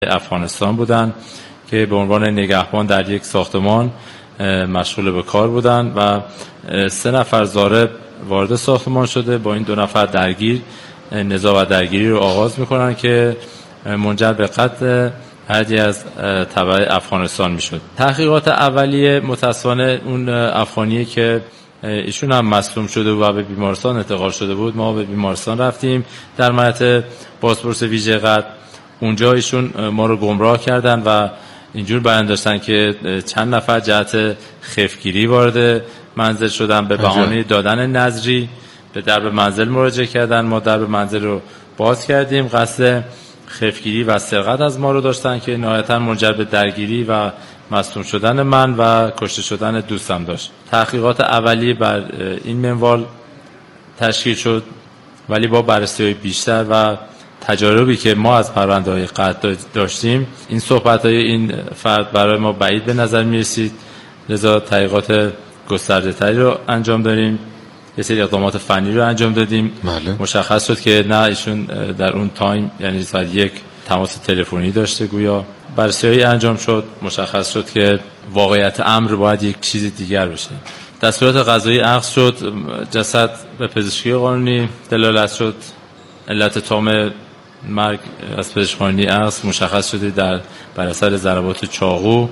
افغانستان بودن که به عنوان نگهبان در یک ساختمان مشغول به کار بودن و 3 نفر ضارب وارد ساختمان شده، با این 2 نفر درگیر نزاع و درگیری رو آغاز میکنن که منجر به قتل هردی از تبع افغانستان میشد. تحقیقات اولیه متاسفانه اون افغانیه که ایشون هم مصدوم شده و به بیمارستان انتقال شده بود، ما به بیمارستان رفتیم در مهد بازپرس ویژه قتل. اونجا ایشون ما رو گمراه کردن و اینجور بیان داشتن که چند نفر جهت خفگیری وارد منزل شدن، به بهانه دادن نذری به درب منزل مراجعه کردن. ما درب منزل رو باز کردیم، قصد خفگیری و سرقت از ما رو داشتن که نهایتاً منجر به درگیری و مصدوم شدن من و کشته شدن دوستم داشت. تحقیقات اولیه بر این منوال تشکیل شد، ولی با بررسی‌های بیشتر و تجاربی که ما از پرونده‌های قتل داشتیم، این صحبت‌های این فرد برای ما بعید به نظر می‌رسید. لذا تحقیقات گسترده‌تری رو انجام دادیم، یه سری اقدامات فنی رو انجام دادیم. مشخص شد که نه، ایشون در اون تایم یعنی ساعت 1 تماس تلفنی داشته گویا. بررسی‌های انجام شد، مشخص شد که واقعیت امر باید یک چیز دیگر باشه. دستورات قضایی اخذ شد، جسد به پزشکی قانونی دلالت شد، علت تام مرگ از پزشکی قانونی اخذ مشخص شده بر اثر ضربات چاقو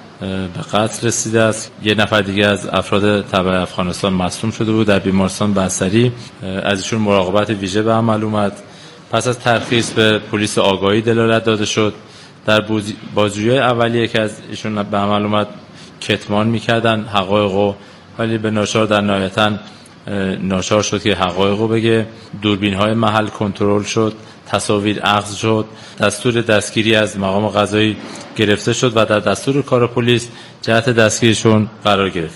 به قتل رسیده است. 1 نفر دیگه از افراد تبع افغانستان مصدوم شده بود، در بیمارستان بستری. از ایشون مراقبت ویژه به عمل اومد. پس از ترخیص به پلیس آگاهی دلالت داده شد. در بازجویی اولیه که از ایشون به عمل اومد کتمان میکردن حقایقو، ولی به ناچار در نهایتاً ناچار شد که حقایقو بگه. دوربین‌های محل کنترل شد، تصاویر اخذ شد، دستور دستگیری از مقام قضایی گرفته شد و در دستور کار پلیس جهت دستگیرشون قرار گرفت.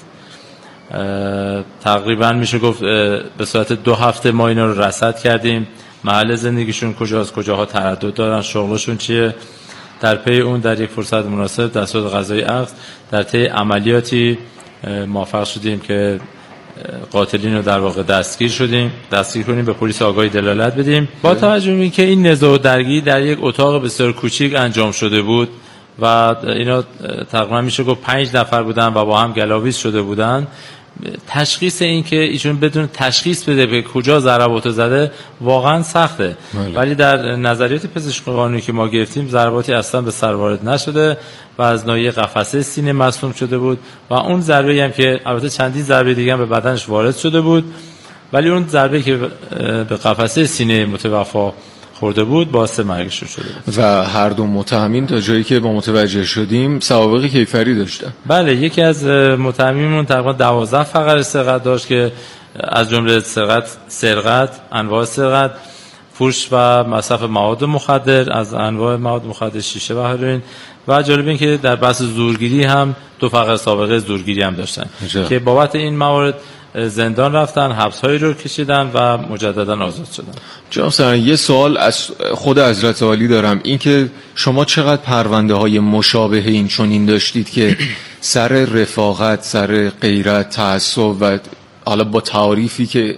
تقریبا میشه گفت به صورت 2 هفته ما اینا رو رصد کردیم، محل زندگیشون کجاست، کجاها تردد دارن، شغلشون چیه. در پی اون در یک فرصت مناسب دستور قضایی اخذ در طی عملیاتی موفق شدیم که قاتلین رو در واقع دستگیر کنیم، به پلیس آگاهی دلالت بدیم. با توجه به اینکه این نزاع و درگیری در یک اتاق بسیار کوچیک انجام شده بود و اینا تقریبا میشه گفت 5 نفر بودن و با هم گلاویز شده بودن، تشخیص این که ایشون بدون تشخیص بده به کجا ضربات زده واقعا سخته. ولی در نظریات پزشکی قانونی که ما گرفتیم ضرباتی اصلا به سر وارد نشده و از ناحیه قفسه سینه مصدوم شده بود و اون ضربه‌ای هم که البته چندین ضربه دیگه هم به بدنش وارد شده بود، ولی اون ضربه‌ای که به قفسه سینه متوفی خورده بود باعث مرگش شده بود. و هر دو متهمین تا جایی که با متوجه شدیم سوابق کیفری داشتن. بله، یکی از متهمینمون تقریبا 12 فقره سرقت داشت که از جمله سرقت، انواع سرقت، فروش و مصرف مواد مخدر، از انواع مواد مخدر شیشه و هروئین، و جالب این که در بحث زورگیری هم 2 فقره سابقه زورگیری هم داشتن که بابت این موارد زندان رفتن، حبس‌هایی رو کشیدن و مجددا آزاد شدن. جناب سرهنگ، یه سوال از خود حضرت عالی دارم، این که شما چقدر پرونده‌های مشابه این چنین داشتید که سر رفاقت، سر غیرت، تعصب و حالا با تعریفی که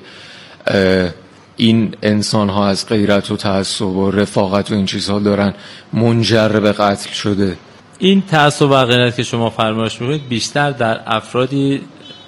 این انسان‌ها از غیرت و تعصب و رفاقت و این چیزها دارن منجر به قتل شده؟ این تعصب و غیرت که شما فرمایش می‌کنید بیشتر در افرادی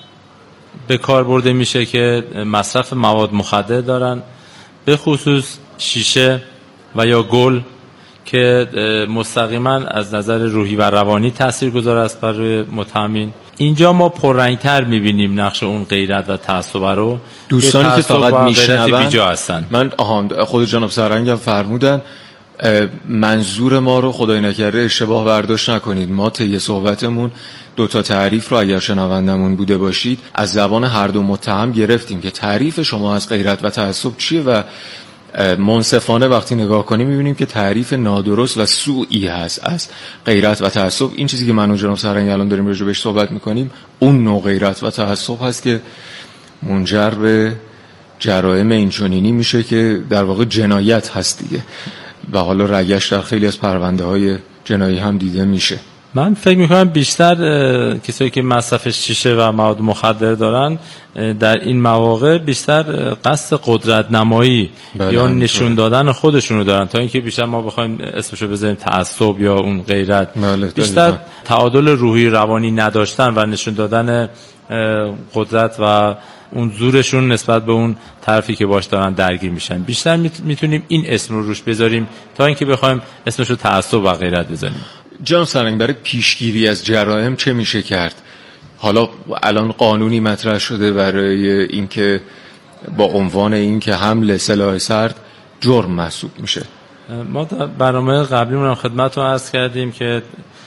به کار برده میشه که مصرف مواد مخدر دارن، به خصوص شیشه و یا گل که مستقیما از نظر روحی و روانی تاثیرگذار است بر روی متهمین. اینجا ما پررنگ‌تر می‌بینیم نقش اون غیرت و تعصب رو. دوستانی که فقط میشنون، من خود جناب سرهنگ هم فرمودن، منظور ما رو خدای نکرده اشتباه برداشت نکنید، ما طی صحبتمون 2 تا تعریف رو اگر شنوندمون بوده باشید از زبان هر دو متهم گرفتیم که تعریف شما از غیرت و تعصب چیه و منصفانه وقتی نگاه کنیم می‌بینیم که تعریف نادرست و سوئی هست از غیرت و تعصب. این چیزی که من و جناب سرهنگ الان داریم راجع بهش صحبت می‌کنیم اون نوع غیرت و تعصب هست که منجر به جرایم اینچنینی میشه که در واقع جنایت هست دیگه و حالا رگش در خیلی از پرونده‌های جنایی هم دیده میشه. من فکر میکنم بیشتر کسایی که مصرف شیشه و مواد مخدر دارن در این مواقع بیشتر قصد قدرت نمایی یا نشون دادن خودشونو دارن تا اینکه بیشتر ما بخوایم اسمشو بذاریم تعصب یا اون غیرت. بیشتر تعادل روحی روانی نداشتن و نشون دادن قدرت و اون زورشون نسبت به اون طرفی که باش دارن درگیر میشن. بیشتر میتونیم این اسم رو روش بذاریم تا اینکه بخوایم اسمشو تعصب و غیرت بذاریم. جناب سرهنگ، برای پیشگیری از جرایم چه میشه کرد؟ حالا الان قانونی مطرح شده برای اینکه با عنوان اینکه حمل سلاح سرد جرم محسوب میشه. ما در برنامه قبلیمون هم خدمتتون عرض کردیم که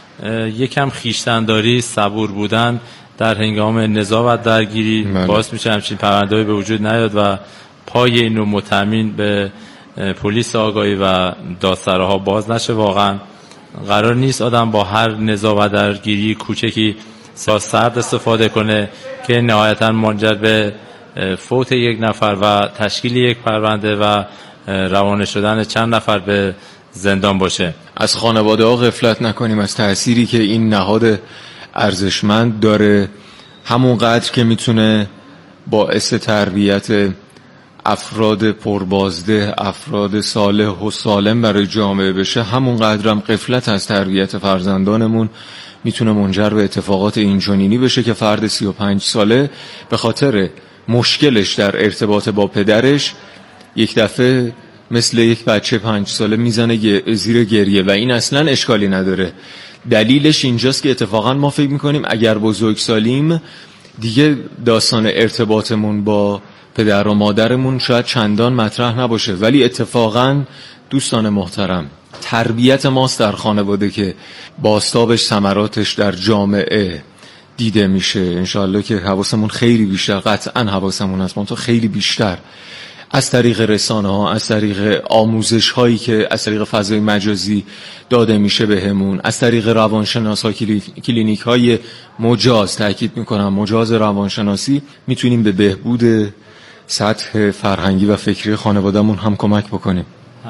یکم خویشتن‌داری، صبور بودن در هنگام نزاع و درگیری باعث میشه همچین پرونده‌ای به وجود نیاد و پای اینو متضمن به پلیس آگاهی و دادسراها باز نشه. واقعا قرار نیست آدم با هر نزاع و درگیری کوچکی سرد استفاده کنه که نهایتا منجر به فوت یک نفر و تشکیل یک پرونده و روانه شدن چند نفر به زندان باشه. از خانواده ها غفلت نکنیم از تأثیری که این نهاد ارزشمند داره، همونقدر که میتونه باعث تربیت افراد پربازده، افراد صالح و سالم برای جامعه بشه، همونقدر هم غفلت از تربیت فرزندانمون میتونه منجر به اتفاقات اینچنینی بشه که فرد 35 ساله به خاطر مشکلش در ارتباط با پدرش یک دفعه مثل یک بچه 5 ساله میزنه زیر گریه و این اصلا اشکالی نداره. دلیلش اینجاست که اتفاقا ما فکر میکنیم اگر بزرگسالیم دیگه داستان ارتباطمون با پدر و مادرمون شاید چندان مطرح نباشه، ولی اتفاقا دوستان محترم تربیت ماست در خانواده که بازتابش ثمراتش در جامعه دیده میشه. انشاءالله که حواسمون خیلی بیشتر، قطعا حواسمون هست، منتها خیلی بیشتر از طریق رسانه ها، از طریق آموزش هایی که از طریق فضای مجازی داده میشه بهمون، از طریق روانشناس ها، کلینیک های مجاز، تاکید میکنم مجاز روانشناسی، میتونیم به بهبود سطح فرهنگی و فکری خانوادهمون هم کمک بکنیم.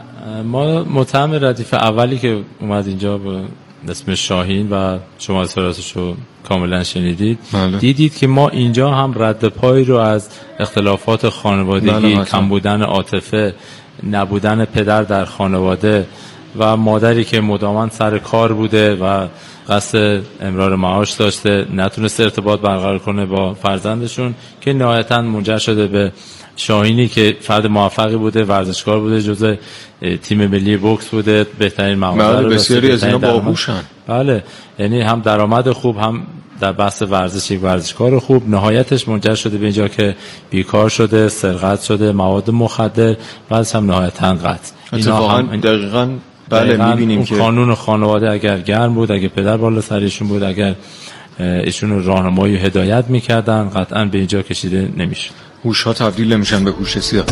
ما متهم ردیف اولی که اومد اینجا به اسم شاهین و شما اصراراتشو کاملا شنیدید، دیدید که ما اینجا هم رد پای رو از اختلافات خانوادگی، کم بودن عاطفه، نبودن پدر در خانواده و مادری که مداوم سر کار بوده و قصد امرار معاش داشته، نتونست ارتباط برقرار کنه با فرزندشون که نهایتاً منجر شده به شاهینی که فرد موفقی بوده، ورزشکار بوده، جزء تیم ملی بوکس بوده، بهترین مقاله رو بسیاری از اینا باهوشن. بله، یعنی هم درآمد خوب، هم در بحث ورزش یک ورزشکار خوب. نهایتش منجر شده به اینجا که بیکار شده، سرقت شده، مواد مخدر، بعدش هم نهایتاً قتل. اتفاقاً دقیقاً بله می‌بینیم که قانون خانواده اگر گرم بود، اگه پدر بالا سرشون بود، اگر ایشون راهنمایی و هدایت می‌کردن، قطعاً به اینجا کشیده نمی‌شد. هوش‌ها تبدیل نمیشن به هوش سیاه.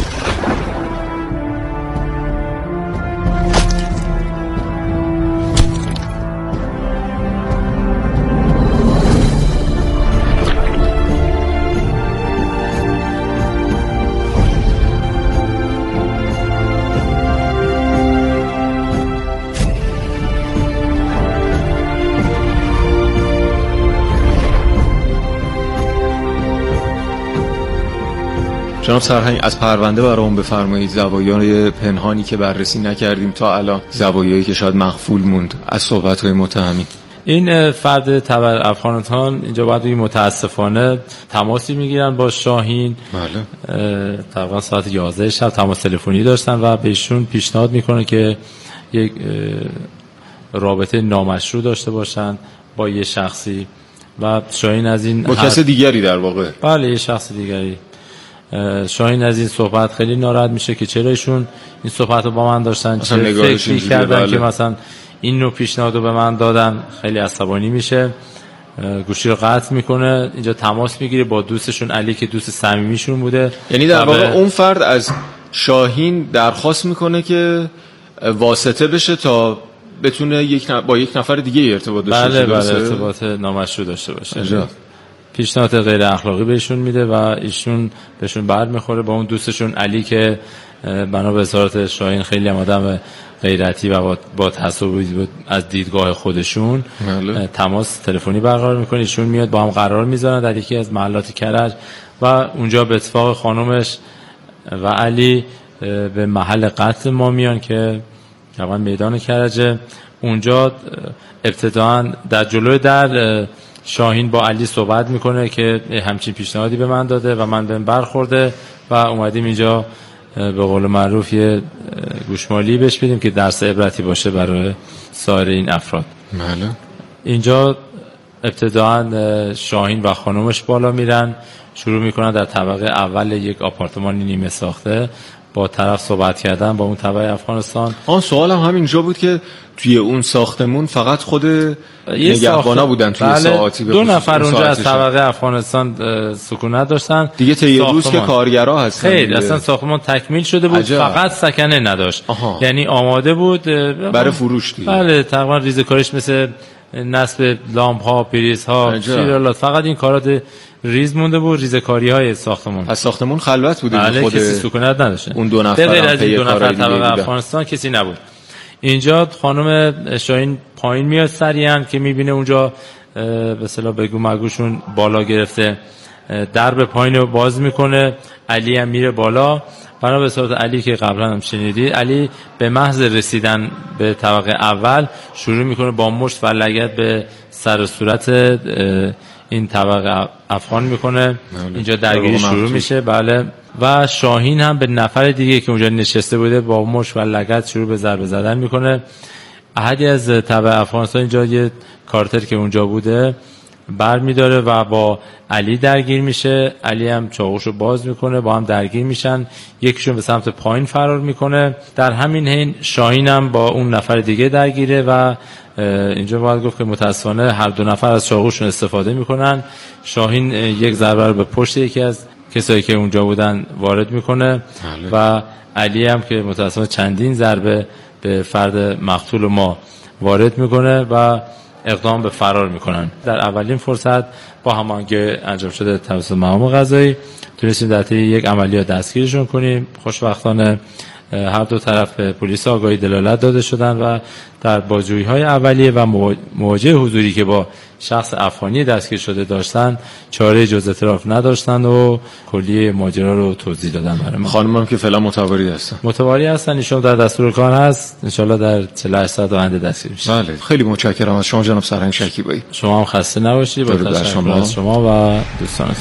جناب سرهنگ، از پرونده برامون بفرمایید زوایای پنهانی که بررسی نکردیم تا الان، زوایایی که شاید مغفول موند از صحبت‌های متهمین. این فرد تبر افغانستان اینجا باید متاسفانه تماسی میگیرن با شاهین. بله. تقریبا ساعت 11 شب تماس تلفنی داشتن و بهشون پیشنهاد میکنه که یک رابطه نامشروع داشته باشن با یه شخصی و شاهین از این با کس دیگری در واقع. بله، یه شخص دیگری. شاهین از این صحبت خیلی ناراحت میشه که چرا ایشون این صحبت رو با من داشتن، چه فکری کردن که مثلا این نوع پیشنهاد رو به من دادن. خیلی عصبانی میشه، گوشی رو قطع میکنه. اینجا تماس میگیره با دوستشون علی که دوست صمیمیشون بوده. یعنی در واقع اون فرد از شاهین درخواست میکنه که واسطه بشه تا بتونه با یک نفر دیگه ارتباط داشته باشه. بله، ارتباط نامشروع داشته باشه. پیشنهاد غیر اخلاقی بهشون میده و ایشون بهشون برمیخوره با اون دوستشون علی که بنا به اظهارات شاهین خیلی هم آدم غیرتی و با تعصبی از دیدگاه خودشون تماس تلفنی برقرار میکنه. ایشون میاد با هم قرار میذارن در یکی از محلات کرج و اونجا به اتفاق خانومش و علی به محل قتل ما میان که طبعا میدان کرجه. اونجا ابتداً در جلوی در شاهین با علی صحبت میکنه که همچین پیشنهادی به من داده و من بهم برخورده و اومدیم اینجا به قول معروف یه گوشمالی بهش بدیم که درس عبرتی باشه برای سایر این افراد. بله. اینجا ابتداً شاهین و خانومش بالا میرن، شروع میکنن در طبقه اول یک آپارتمانی نیمه ساخته با طرف صحبت کردن با اون طبقه افغانستان. سوالم همینجا بود که توی اون ساختمون فقط خود نگهبانا بودن توی ساعتی؟ دو نفر اونجا از طبقه افغانستان سکونت داشتن دیگه. طی روز که کارگرا هستن خیلی اصلا ساختمان تکمیل شده بود. عجب. فقط سکنه نداشت. یعنی آماده بود برای فروش دیگه. بله تقریبا ریزکاریش مثل نصب لامپ ها، پریز ها، شیرالات، فقط این کارات ریز مونده بود، ریزکاری های ساختمان. از ساختمان خلوت بوده. بله خود کسی سکونت نداشته. اون دو نفر غیر از این دو نفر طبقه افغانستان کسی نبود. اینجا خانم شاهین پایین میاد سریعا که میبینه اونجا به اصطلاح بگو مگوشون بالا گرفته، درب پایین رو باز میکنه. علی هم میره بالا. بنا به صورت علی که قبلا هم شنیدید، علی به محض رسیدن به طبقه اول شروع میکنه با مشت و لگد به سر و صورت این طبقه افغان میکنه. اینجا درگیری شروع میشه. بله. و شاهین هم به نفر دیگه که اونجا نشسته بوده با مشت و لگد شروع به ضربه زدن میکنه. احدی از طبقه افغانستان اینجا یه کارتر که اونجا بوده بر میداره و با علی درگیر میشه. علی هم چاقوشو باز میکنه، با هم درگیر میشن. یکیشون به سمت پایین فرار میکنه. در همین حین شاهین هم با اون نفر دیگه درگیره و اینجا باید گفت که متاسفانه هر دو نفر از چاقوشون استفاده میکنن. شاهین یک ضربه رو به پشت یکی از کسایی که اونجا بودن وارد میکنه و علی هم که متاسفانه چندین ضربه به فرد مقتول ما وارد میکنه و اقدام به فرار میکنن. در اولین فرصت با هماهنگی انجام شده توسط مقام قضایی تونستیم در طی یک عملیات دستگیرشون کنیم. خوشبختانه هر دو طرف به پلیس آگاهی دلالت داده شدن و در بازجویی‌های اولیه و مواجهه حضوری که با شخص افغانی دستگیر شده داشتن چاره جز اعتراف نداشتن و کلیه ماجرا رو توضیح دادن برای ما. خانمم که فعلا متواری هستن ایشون در دستور کار هست، ان شاءالله در 48 ساعت آینده دستگیر میشن. بله خیلی متشکرم از شما جناب سرهنگ شکیبایی. شما هم خسته نباشید. با تشکر از شما و دوستانتون.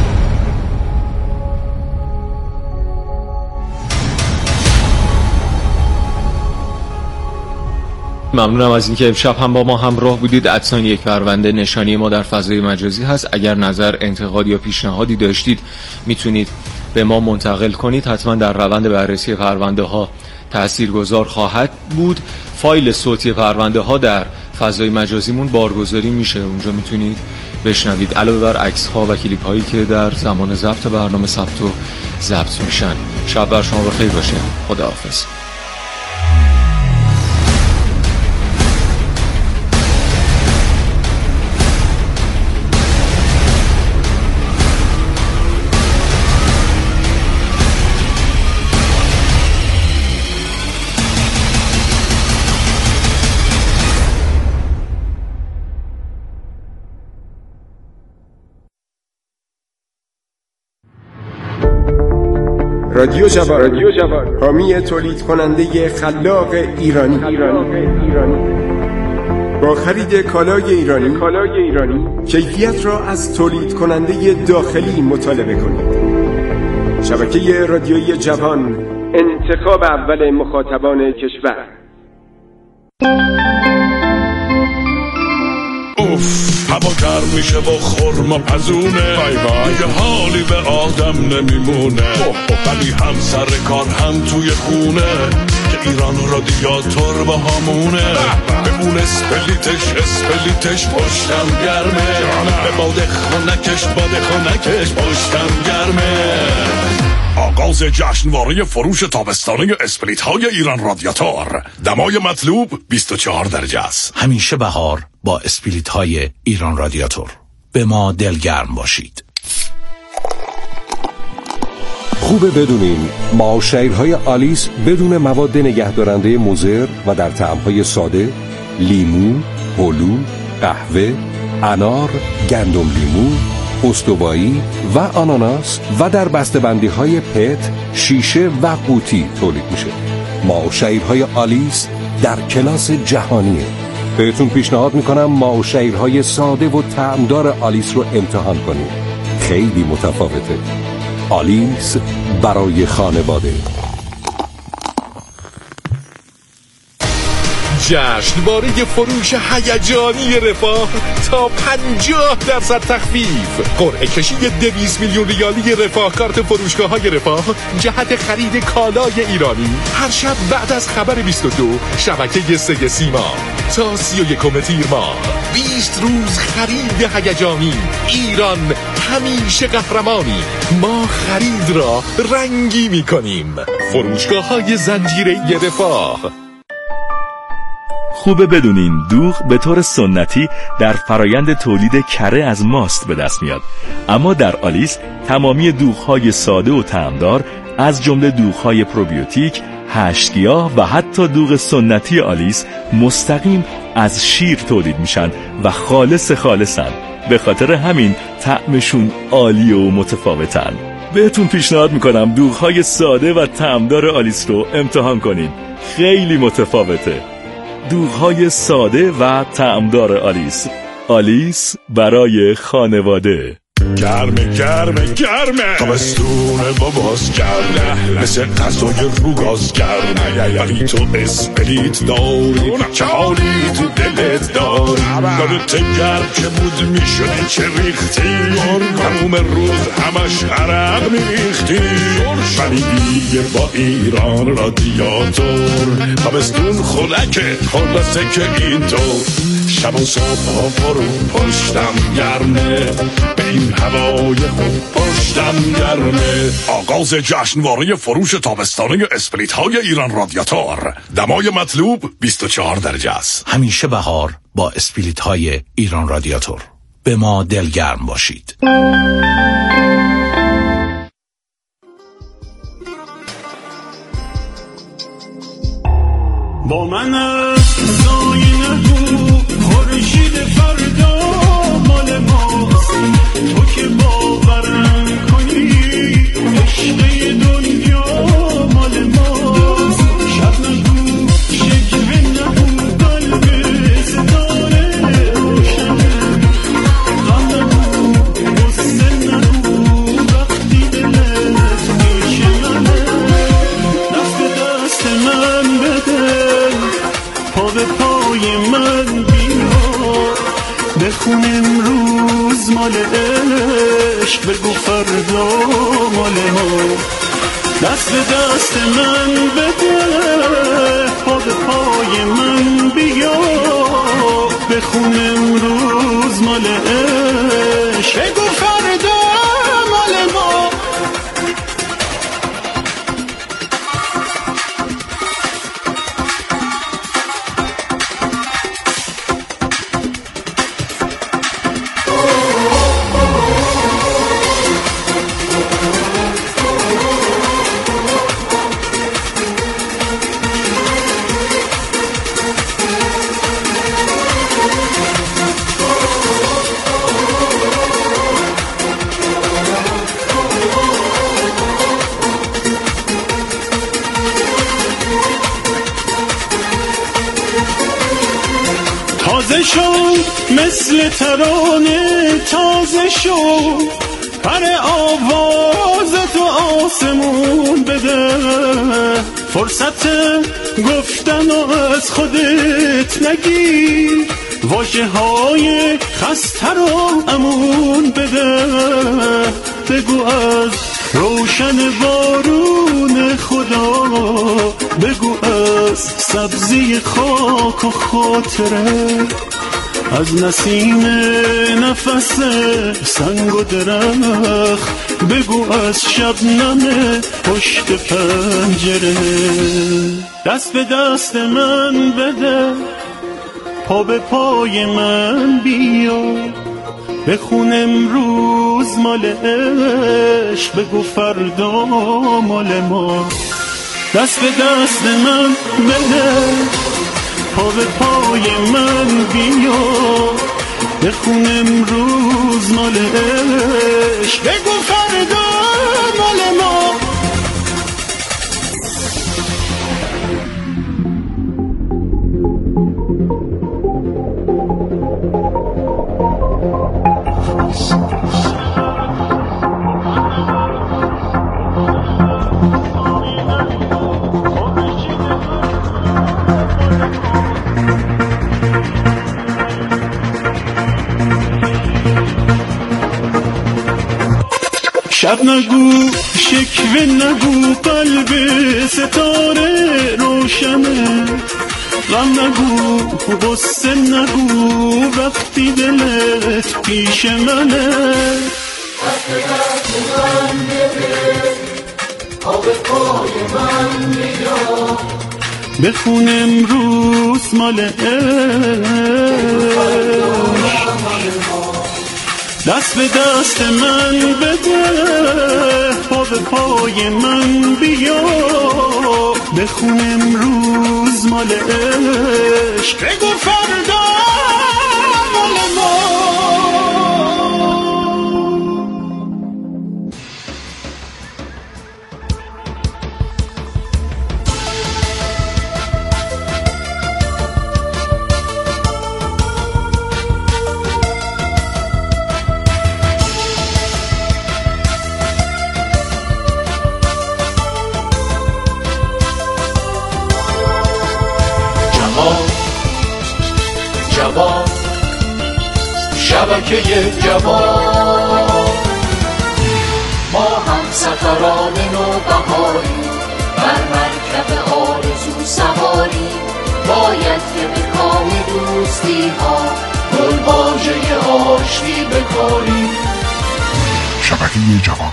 ممنونم از اینکه امشب هم با ما همراه بودید. ادسان یک پرونده نشانی ما در فضای مجازی هست. اگر نظر، انتقاد یا پیشنهادی داشتید میتونید به ما منتقل کنید. حتما در روند بررسی پرونده ها تاثیرگذار خواهد بود. فایل صوتی پرونده ها در فضای مجازیمون بارگذاری میشه، اونجا میتونید بشنوید، علاوه بر عکس ها و کلیپ هایی که در زمان ضبط برنامه ثبت و ضبط میشن. شب بر شما بخیر باشه. خداحافظ. رادیو جوان، حامی تولید کننده خلاق ایرانی. با خرید کالای ایرانی کیفیت را از تولید کننده داخلی مطالبه کنید. شبکه رادیویی جوان، انتخاب اول مخاطبان کشور. هوا گرم میشه و خرما پزونه، دیگه حالی به آدم نمیمونه. ولی هم سر کار هم توی خونه که ایران رادیاتور با همونه. به اون اسپلیتش پشتم گرمه، به باد خونکش پشتم گرمه. آغاز جشنواره فروش تابستانه اسپلیت های ایران رادیاتور. دمای مطلوب 24 درجه است. همیشه بهار با اسپلیت های ایران رادیاتور. به ما دلگرم باشید. خوبه بدونین معاشرهای آلیس بدون مواد نگهدارنده مضر و در طعمهای ساده، لیمو، هلو، قهوه، انار، گندم لیمو، استوایی و آناناس و در بسته‌بندی‌های پت، شیشه و قوطی تولید میشه. معاشرهای آلیس در کلاس جهانیه. بهتون پیشنهاد میکنم معاشرهای ساده و طعمدار آلیس رو امتحان کنید. خیلی متفاوته. آلیس برای خانواده. جشنواره فروش هیجانی رفاه تا 50% تخفیف. قرعه کشی 200 میلیون ریالی رفاه کارت فروشگاه‌های رفاه جهت خرید کالای ایرانی هر شب بعد از خبر 22 شبکه 3 سیما تا 31 تیر ماه. 20 روز خرید هیجانی. ایران همیشه قهرمانی. ما خرید را رنگی می‌کنیم. فروشگاه‌های زنجیره رفاه. خوبه بدونین دوغ به طور سنتی در فرایند تولید کره از ماست به دست میاد، اما در آلیس تمامی دوغ‌های ساده و طعمدار از جمله دوغ‌های پروبیوتیک، 8 گیاه و حتی دوغ سنتی آلیس مستقیم از شیر تولید میشن و خالصن. به خاطر همین طعمشون عالی و متفاوتن. بهتون پیشنهاد میکنم دوغ‌های ساده و طعمدار آلیس رو امتحان کنین. خیلی متفاوته. دوغ‌های ساده و طعمدار آلیس. آلیس برای خانواده. گرمه تابستونه باباز گرمه مثل غذای روگاز گرمه ولی تو اسپریت داری چه حالی تو دلت داری یادت گرم که بود میشدی چه ریختی تموم روز همش عرق میریختی ولی دیگه با ایران رادیاتور تابستون خنکه خلاصه که اینطور شب و صبح ها برو پشتم گرمه به این هوای خوب پشتم گرمه. آغاز جشنواره فروش تابستانه اسپریت های ایران رادیاتور. دمای مطلوب 24 درجه است. همیشه بهار با اسپریت های ایران رادیاتور. به ما دلگرم باشید. با من افزای نگو خورشید فردا مال ماست تو که باورم کنی عشق دنیا مال ماست شب نگو شکوه نگو قلب ستاره روشنه غم نگو غصه نگو وقتی دلت میشنه دست به دست من بده پا به پای من بیا بخون امروز مال عشق بگو فردا مال ما دست به دست من بده پا به پای من بیا بخون امروز مال عشق بگو فردا مال ما. تازه شد مثل ترانه تازه شد پر آواز تو آسمون بده فرصت گفتن و از خودت نگیر واژه های خسته رو امون بده بگو از روشن بارون خدا بگو از سبزی خاک و خاطره از نسیم نفس سنگ و درخت بگو از شبنم پشت پنجره دست به دست من بده پا به پای من بیا بخون امروز مال عشق، بگو فردا مال ما. دست به دست من بده، پا به پای من بیا، بخون امروز مال عشق، بگو فردا مال ما. شب نگو، شکوه نگو، قلب ستاره روشنه. غم نگو، غصه نگو، وقتی دلت پیش منه. دست به دست من بده، پا به پای من بیا، بخون امروز مال عشق. دست به دست من بده، پا به پای من بیا، بخون امروز مال عشق، بگو فردا مال ما. شبکه جوان، ما هم سفران نوبهاری، بر مرکب آرزو سواری، باید که به کام دوستی ها، گل واژه آشتی بکاری. شبکه جوان.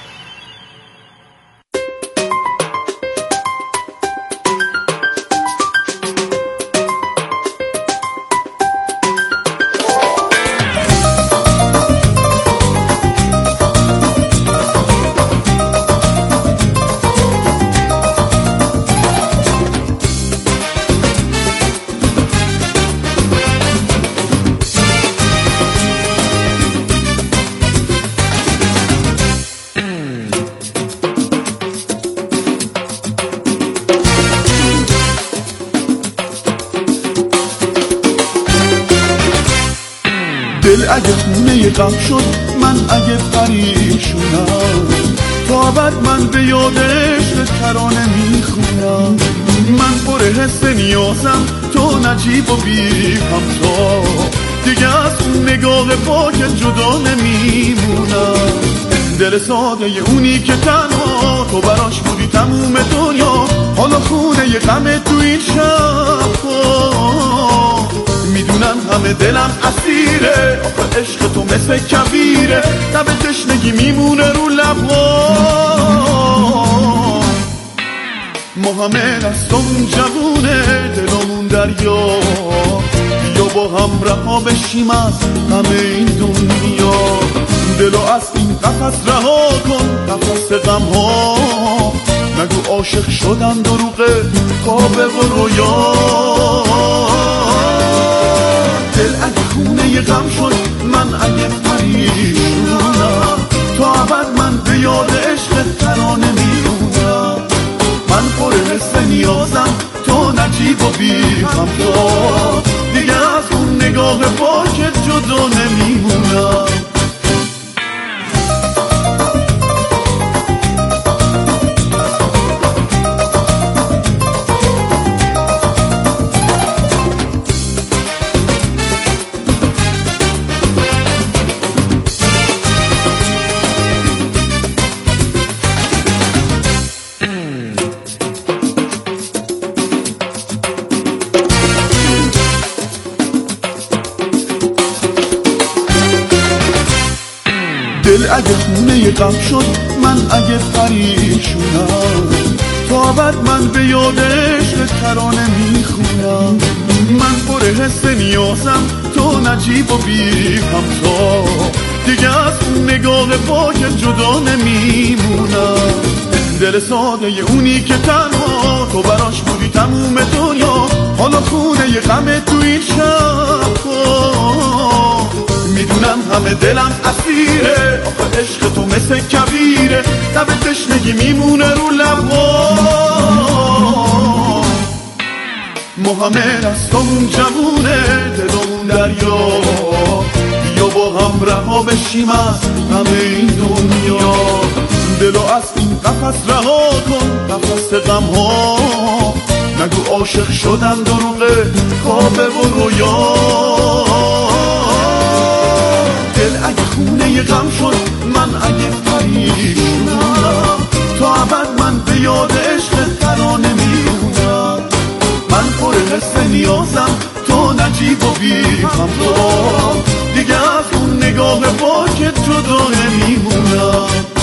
دل اگه خونه غم شد، من اگه پریشونم، تا ابد من به یاد عشق ترانه میخونم. من پر حس نیازم، تو نجیب و بی همتا، دیگه از اون نگاه پاک جدا نمیمونم. دل ساده اونی که تنها تو براش بودی تموم دنیا، حالا خونه ی غم تو این شب. میدونم همه دلم اسیره، آخه عشق تو مثل کبیره، لب تشنگی میمونه رو لبها. ما همه دستمون جوونه، دلمون دریا، بیا با هم رها بشیم از همه این دنیا. دلو از این قفس رها کن، قفس غم ها، نگو عاشق شدن دروغه، خوابه و رویا. دل اگه خونه ی غم شد، من اگه پریشونم، تا ابد من به یاد عشق ترانه میمونم. من پر حس نیازم، تو نجیب و بی همتا، دیگه از اون نگاه پاکت جدا نمیمونم. دل اگه خونه ی غم شد، من اگه پریشونم، تا ابد من به یاد عشق ترانه میخونم. من پر حس نیازم، تو نجیب و بی همتا، دیگه از اون نگاه پاک جدا نمیمونم. دل ساده اونی که تنها تو براش بودی تموم دنیا، حالا خونه ی غم تو این شب. میدونم همه دلم اسیره، آخه عشق تو مثل کبیره، لب تشنگی میمونه رو لبا. ما همه دستامون جوونه، دلمون دریا، بیا با هم رها بشیم از همه این دنیا. دلو از این قفس رها کن، قفس غم ها، نگو عاشق شدم دروغه خوابه و رویا. دل اگه خونه ی غم شد، من اگه پریشونم، تا ابد من به یاد عشق ترانه میمونم. من پر حس نیازم، تو نجیب و بی همتا، دیگه از اون نگاه پاکت جدا نمیمونم.